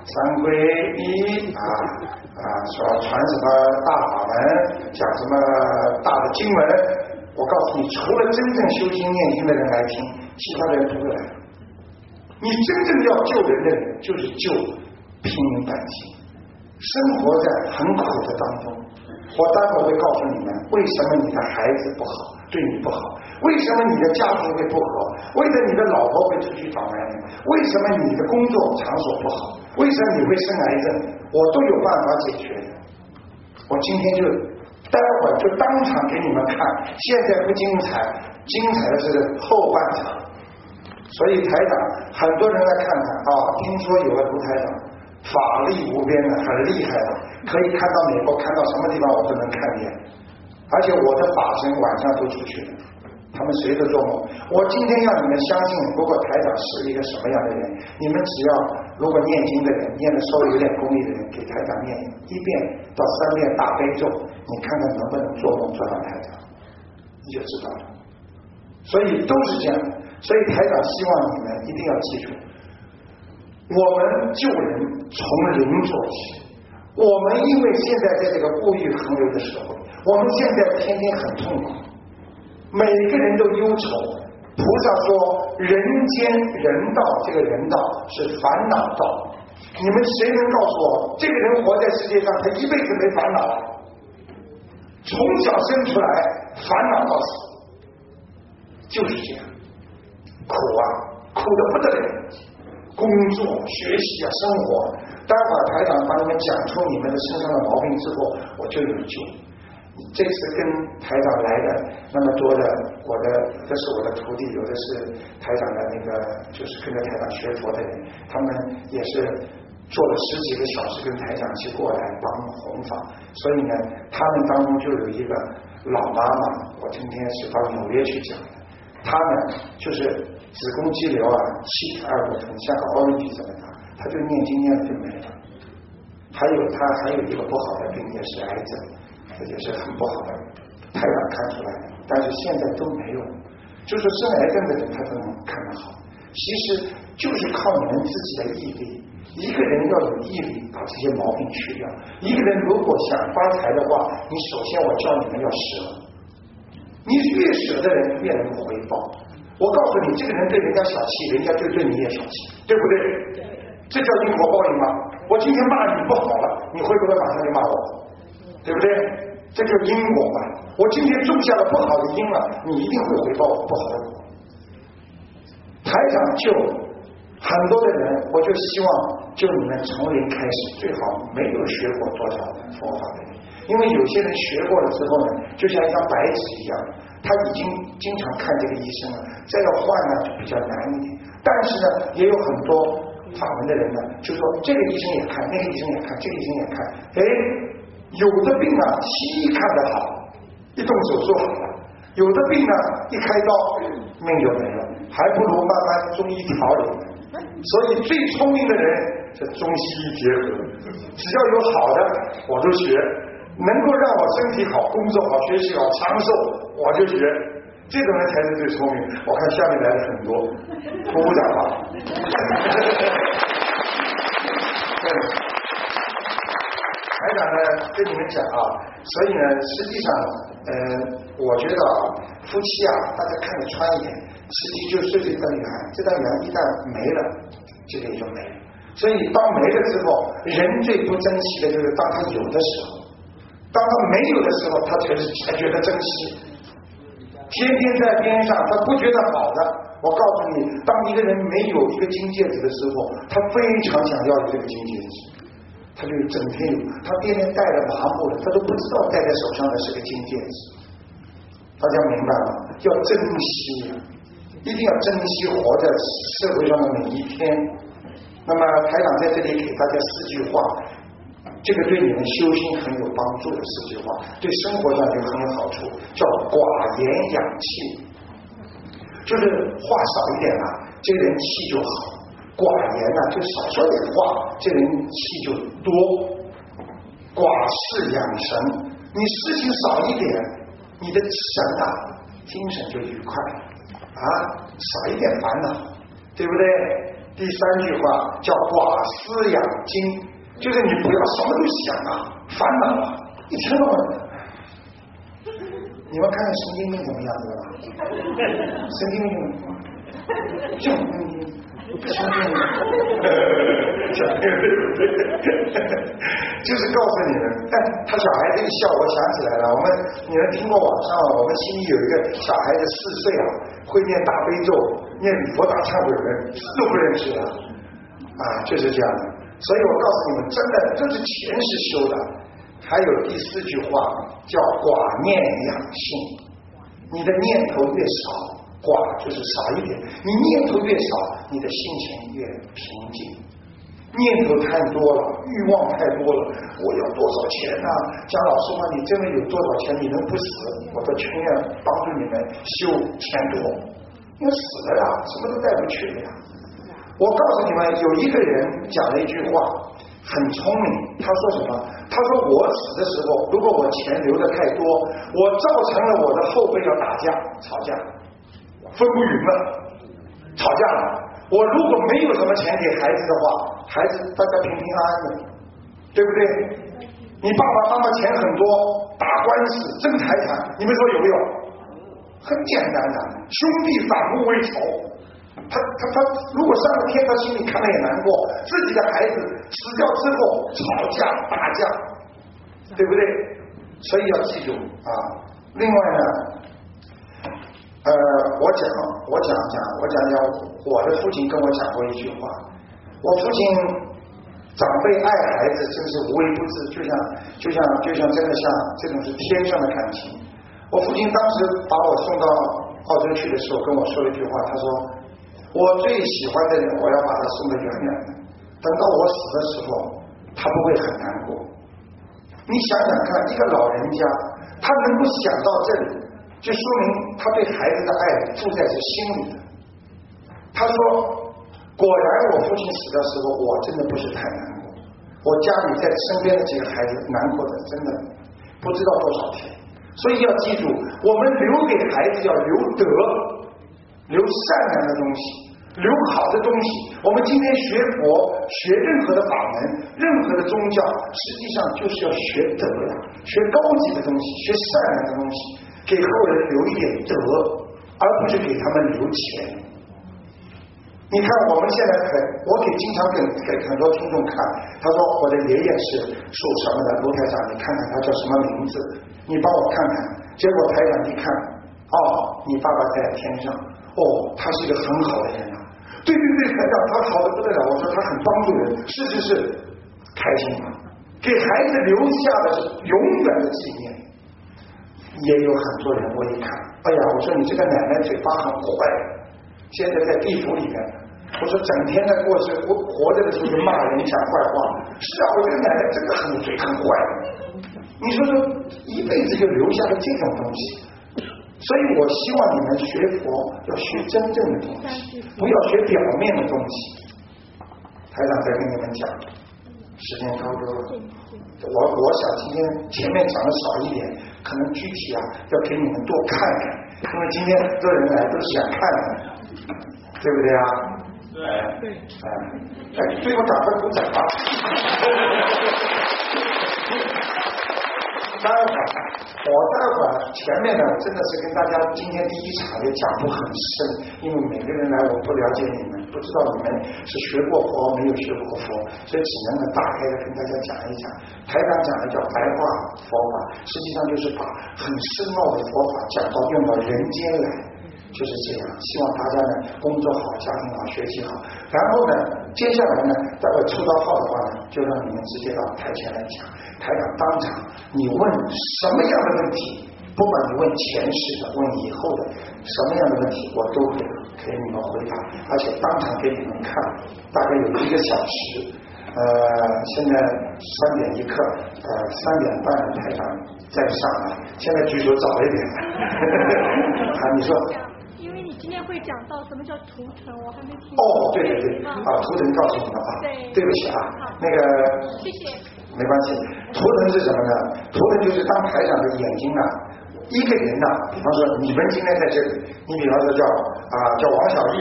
三皈依啊啊，说传什么大法门，讲什么大的经文，我告诉你，除了真正修心念经的人来听，其他的人不会来。你真正要救人的人，就是救平民百姓，生活在很苦的当中。我待会会告诉你们，为什么你的孩子不好，对你不好，为什么你的家庭会不和，为什么你的老婆会出去找男人，为什么你的工作场所不好，为什么你会生癌症，我都有办法解决的。我今天就待会儿就当场给你们看，现在不精彩，精彩的是后半场。所以台长很多人来看看啊，听说有个卢台长法力无边的，很厉害的，可以看到美国，看到什么地方我都能看见，而且我的法身晚上都出去了，他们谁都做梦。我今天让你们相信，如果台长是一个什么样的人，你们只要如果念经的人，念的稍微有点功力的人，给台长念一遍到三遍大悲咒，你看看能不能做梦做到台长，你就知道了。所以都是这样，所以台长希望你们一定要记住，我们救人从零做起。我们因为现在在这个物欲横流的社会，我们现在天天很痛苦，每个人都忧愁。菩萨说人间人道，这个人道是烦恼道。你们谁能告诉我，这个人活在世界上他一辈子没烦恼，从小生出来烦恼到死，就是这样苦啊，苦得不得了。工作、学习啊，生活，待会儿台长把你们讲出你们的身上的毛病之后，我就有救。这次跟台长来的那么多的，我的有的是我的徒弟，有的是台长的那个，就是跟着台长学佛的人，他们也是做了十几个小时跟台长一起过来帮弘法，所以呢，他们当中就有一个老妈妈，我今天是到纽约去讲的，他呢就是子宫肌瘤啊，七十二公分，像个奥运比赛的他，他就念经念的就没了。还有他还有一个不好的病，也是癌症，这也是很不好的，台长看出来的，但是现在都没有。就是生癌症的人他都能看得好，其实就是靠你们自己的毅力。一个人要有毅力把这些毛病去掉。一个人如果想发财的话，你首先我教你们要舍，你越舍的人越能回报。我告诉你，这个人对人家小气，人家就对你也小气，对不对？这叫因果报应吗？我今天骂你不好了，你会不会马上就骂我？对不对？这叫因果嘛。我今天种下了不好的因了，你一定会回报不好的果。台长救很多的人，我就希望就你们从零开始，最好没有学过多少的佛法的人，因为有些人学过了之后呢，就像一张白纸一样，他已经经常看这个医生了，再要换呢就比较难一点。但是呢，也有很多法门的人呢，就说这个医生也看，那个医生也看，这个医生也看，哎，有的病啊，西医看得好，一动手术好了；有的病呢，一开刀命就没了，还不如慢慢中医调理。所以最聪明的人是中西医结合，只要有好的我都学，能够让我身体好、工作好、学习好、长寿我就学，这种人才是最聪明。我看下面来了很多，鼓鼓掌吧。台长呢跟你们讲啊，所以呢，实际上呃，我觉得啊，夫妻啊，大家看得穿一点。实际就是这个缘，这个缘一旦没了，这个也就没了。所以当没了之后，人最不珍惜的就是当他有的时候，当他没有的时候，他才是才觉得珍惜。天天在边上，他不觉得好的。我告诉你，当一个人没有一个金戒指的时候，他非常想要这个金戒指，他就整天有，他天天戴了麻木了，他都不知道戴在手上的是个金戒指。大家明白吗？要珍惜啊，一定要珍惜活在社会上的每一天。那么台长在这里给大家四句话，这个对你们修心很有帮助的四句话，对生活上就很有好处，叫寡言养气，就是话少一点啊，这个人气就好；寡言啊，就少说点话，这个人气就多。寡事养神，你事情少一点，你的神啊精神就愉快啊，少一点烦恼，对不对？ 第三句话叫寡思养精，就是你不要什么都想啊，烦恼啊，一天到晚的。你们看神经病怎么样子了吧？神经病就神经病，神经病，小朋友对不对？就是告诉你们，但他小孩子一笑，我想起来了，我们你们听过网上我们悉尼有一个小孩子四岁啊，会念大悲咒，念礼佛大忏悔文，字都不认识了啊，就是这样的。所以我告诉你们，真的这是前世修的。还有第四句话叫寡念养性，你的念头越少，寡就是少一点，你念头越少，你的心情越平静。念头太多了，欲望太多了，我要多少钱啊？蒋老师话，你真的有多少钱你能不死？我都情愿帮助你们修前途，因为死了呀，什么都带不去了呀。我告诉你们，有一个人讲了一句话很聪明，他说什么？他说我死的时候，如果我钱留的太多，我造成了我的后辈要打架吵架，分不匀了，吵架了。我如果没有什么钱给孩子的话，孩子大家平平安安的，对不对？你爸爸妈妈钱很多，打官司争财产，你们说有没有？很简单的，兄弟反目为仇。他他他，如果上了天，他心里看了也难过。自己的孩子死掉之后，吵架打架，对不对？所以要记住啊。另外呢，呃，我讲我讲讲我讲讲，我的父亲跟我讲过一句话。我父亲长辈爱孩子，真是无微不至，就像就像就像真的像这种是天上的感情。我父亲当时把我送到澳洲去的时候，跟我说了一句话，他说。我最喜欢的人，我要把他送得远远的。等到我死的时候，他不会很难过。你想想看，一个老人家，他能够想到这里，就说明他对孩子的爱住在这心里的。他说：“果然，我父亲死的时候，我真的不是太难过。我家里在身边的几个孩子难过的真的不知道多少天。所以要记住，我们留给孩子要留德，留善良的东西。”留好的东西，我们今天学佛，学任何的法门，任何的宗教，实际上就是要学德呀，学高级的东西，学善良的东西，给后人留一点德，而不是给他们留钱。你看我们现在很，我给经常给给很多听众看，他说我的爷爷是属什么的，卢台长，你看看他叫什么名字，你帮我看看。结果台长一看，哦，你爸爸在天上，哦，他是一个很好的人啊。对对对，台长，他好的不得了。我说他很帮助人，是是是，开心吗？给孩子留下的是永远的纪念。也有很多人，我一看，哎呀，我说你这个奶奶嘴巴很坏，现在在地府里面。我说整天在过去活活着的时候就骂人讲坏话。是啊，我这个奶奶真的很嘴很坏。你说说，一辈子就留下了这种东西。所以我希望你们学佛要学真正的东西，不要学表面的东西。台长在跟你们讲，时间差不多了。我我想今天前面讲的少一点，可能具体啊要给你们多看看，因为今天很多人来都是想看的，对不对啊？对。对。哎，哎，对我赶快鼓掌吧。待会儿，我待会儿前面呢，真的是跟大家今天第一场也讲不很深，因为每个人来我不了解你们，不知道你们是学过佛没有学过佛，所以只能呢大概的跟大家讲一讲。台长讲的叫白话佛法，实际上就是把很深奥的佛法讲到用到人间来，就是这样。希望大家呢工作好，家庭好，学习好。然后呢，接下来呢，待会出道号的话呢，就让你们直接到台前来讲。台长当场，你问什么样的问题，不管你问前世的，问以后的，什么样的问题，我都会给你们回答，而且当场给你们看，大概有一个小时。呃，现在三点一刻，呃，三点半台长再上来，现在据说早一点。啊，你说。 因为你今天会讲到什么叫图腾，我还没听。 哦，对对对，啊，图腾告诉你们啊，对不起啊，那个， 谢谢。 没关系，图腾是什么呢？图腾就是当台长的眼睛啊，一个人呐、啊，比方说你们今天在这里，你比方说叫啊、呃、叫王小丽，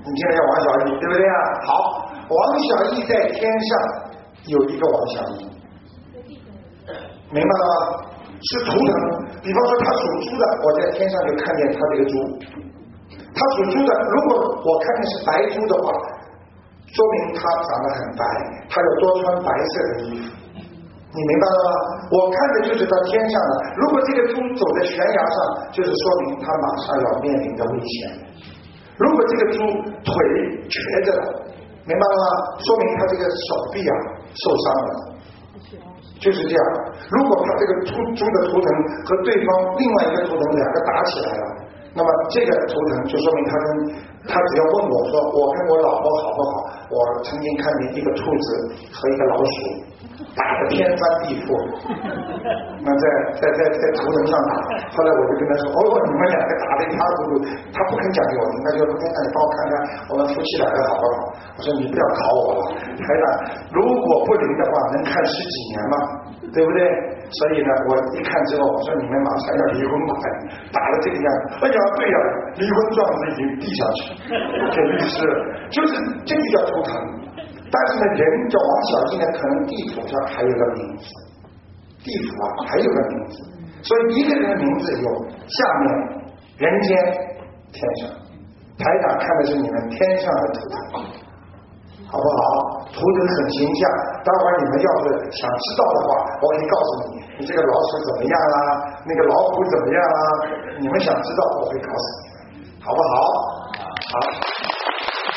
你听得叫王小义，对不对啊？好，王小义在天上有一个王小义，明白了吗？是图腾，比方说他属猪的，我在天上就看见他这个猪。他属猪的，如果我看见是白猪的话，说明他长得很白，他要多穿白色的衣服。你明白了吗？我看的就是到天上的。如果这个猪走在悬崖上，就是说明他马上要面临着危险。如果这个猪腿瘸着了，明白了吗？说明他这个手臂啊受伤了，就是这样。如果他这个猪猪的图腾和对方另外一个图腾两个打起来了，那么这个图腾就说明他跟他只要问我说我跟我老婆好不好，我曾经看见一个兔子和一个老鼠打得天翻地覆，那在在在在图腾上打，后来我就跟他说，哦，你们两个打得一塌糊涂，他不肯讲给我听，他就说，哎，那你帮我看看我们夫妻两个好不好？我说你不要考我了，台长，如果不灵的话，能看十几年吗？对不对？所以呢，我一看之后，我说你们马上要离婚吧，打了这个样子，哎呀，对呀，离婚状子已经递上去给律师，就是这个叫图腾。但是呢，人叫王小义呢，可能地府上还有个名字，地府啊还有个名字，所以一个人的名字有下面人间天上。台长看的是你们天上的图腾，好不好？图腾很形象，待会儿你们要是想知道的话，我可以告诉你，你这个老鼠怎么样啦，那个老虎怎么样啦，你们想知道我会告诉你们，好不好？好。